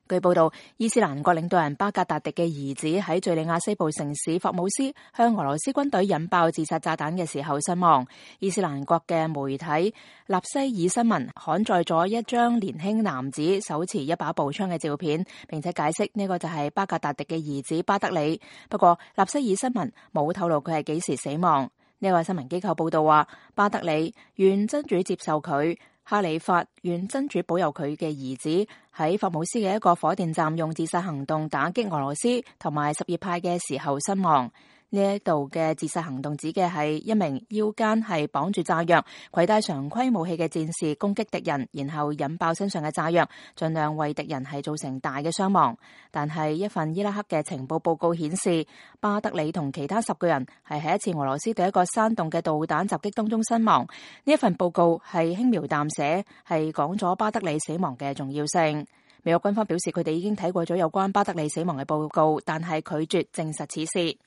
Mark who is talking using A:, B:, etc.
A: 據報道，伊斯蘭國領導人巴格達迪嘅兒子喺敘利亞西部城市霍姆斯向俄羅斯軍隊引爆自殺炸彈嘅時候身亡。伊斯蘭國嘅媒體納西爾新聞刊載咗一張年輕男子手持一把步槍嘅照片，並且解釋呢個就係巴格達迪嘅兒子巴德里。不過納西爾新聞冇透露佢係幾時死亡。呢個新聞機構報道話，巴德里願真主接受佢，哈里法願真主保佑佢嘅兒子喺霍姆斯嘅一個火電站用自殺行動打擊俄羅斯同埋什葉派嘅時候身亡。呢一度嘅自殺行動指嘅係一名腰間係綁住炸藥、攜帶常規武器嘅戰士攻擊敵人，然後引爆身上嘅炸藥，盡量為敵人係造成大嘅傷亡。但係一份伊拉克嘅情報報告顯示，巴德里同其他10個人係喺一次俄羅斯對一個山洞嘅導彈襲擊當中身亡。呢一份報告係輕描淡寫，係講咗巴德里死亡嘅重要性。美國軍方表示，佢哋已經睇過咗有關巴德里死亡嘅報告，但係拒絕證實此事。